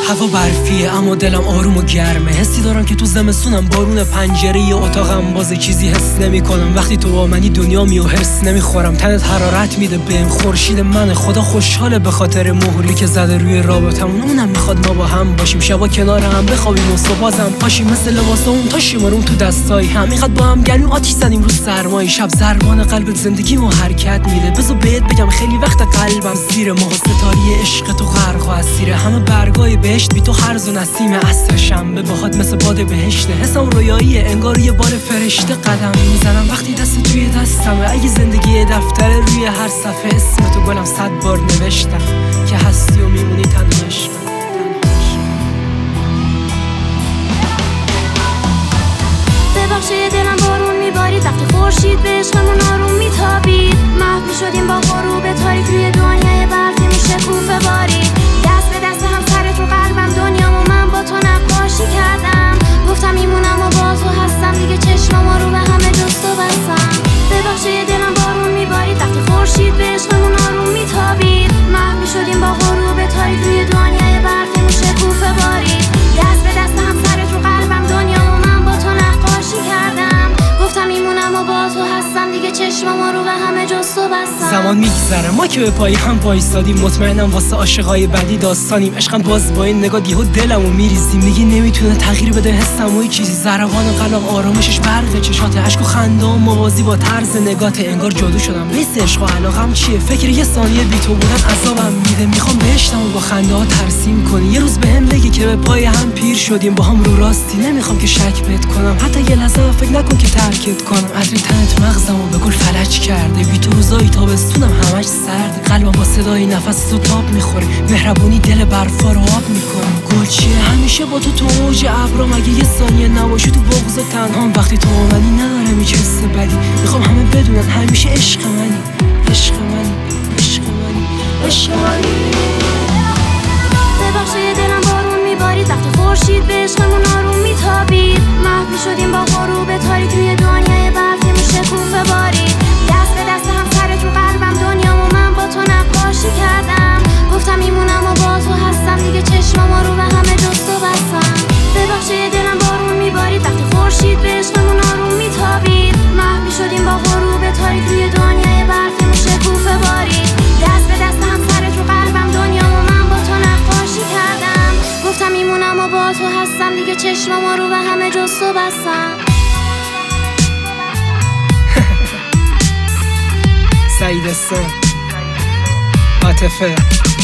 هوا برفیه اما دلم آروم و گرمه. حسی دارم که تو زمستونم بارون پنجره اتاقم بازه چیزی حس نمی‌کنم. وقتی تو با منی دنیامی و هرس نمیخورم. تنت حرارت میده بهم، خورشید من. خدا خوشحاله به خاطر مهری که زده روی رابطمون. اونم میخواد ما با هم باشیم، شبا کنار هم بخوابیم و صبح بازم پاشیم مثل لباسمون تا شیمارون تو دستای هم. میخواد با هم گلو آتیش زدیم رو سرمای شب. ضربان قلبت زندگیمو حرکت میده. بذار بهت بگم خیلی وقت قلبم زیر ماه ستاری عشق تو غرق و اسیره. همه برگای بهشت بی تو هرز و نسیم عصر شنبه باهات مثل باد بهشته. حسم رویاییه انگار یه بار فرشته قدم میزنم وقتی دست توی دستمه. اگه زندگی دفتر روی هر صفحه اسم تو گلم 100 بار نوشتم که هستی و میمونی تنهاش. ببخشید دلم بارون میبارید وقتی خورشید به عشقمون آروم میتابید. محو میشدیم با غروب تاریک روی دنیای برفی میشکوفه بارید. دست به دست هم سرت رو قلبم دنیامو من با تو نقاشی کردم. گفتم میمونم و با تو هستم دیگه چشمامو رو به همه جز تو بستم. ببخشید دلم بارون میبارید وقتی خورشید به عشقمون آروم میتابید. محو میشدیم با غروب تاریک روی دنیای برفی میشکوفه بارید. دست به دست هم سرت رو قلبم دنیامو من با تو نقاشی کردم. گفتم میمونم و با تو هستم دیگه چشمامو رو به همه جز تو بستم. زمان میگذره ما که به پای هم وایسادیم. مطمئنم واسه عاشقای بعدی داستانیم. عشقم باز با این نگاه یهو دلمو میریزیم. میگی نمیتونه تغییر بده حسم و چیزی. ضربان قلبم آرامشش برق چشات. اشک و خنده و موازی با طرز نگات. انگار جادو شدم بیس عشق و علاقم چیه. فکر یه ثانیه بی تو بودن عذابم میده. میخوام بهشتمو با خنده ها ترسیم کنی. یه روز بهم بگی که به پای هم پیر شدیم با هم رو راستی. نمیخوام که شک بهت کنم حتی یه لحظه فکر نکن که ترکت کنم. عطر تنت مغزمو به گل فلج کرده. بی تو روزای تابستونم همش سرد. قلبم با صدای نفس تو تاب میخوره. مهربونی دل برفا رو آب میکنه. گل چیه همیشه با تو اوج ابرام. اگه یه ثانیه نباشی تو بغض و تنهام. وقتی تو اومدی ندارم هیچ حس بدی. میخوام همه بدونن همیشه عشق منی. عشق منی عشق منی عشق منی. ببخشید دلم بارون میبارید وقتی خورشید به عشقمون آروم میتابید. محو میشدیم با غروب تاریک روی دنیای برفی میشکوفه بارید. دست به دست هم سرت رو قلبم دنیامو من با تو نقاشی کردم. گفتم میمونم و با تو هستم دیگه چشمامو رو به همه جز تو بستم. ببخشید دلم بارون میبارید وقتی خورشید به عشقمون آروم میتابید. محو میشدیم با غروب تاریک روی دنیای برفی میشکوفه بارید. دست به دست هم سرت رو قلبم دنیامو من با تو نقاشی کردم. گفتم میمونم و با تو هستم دیگه چشمامو رو به همه جز تو بستم. سعید السام عاطفه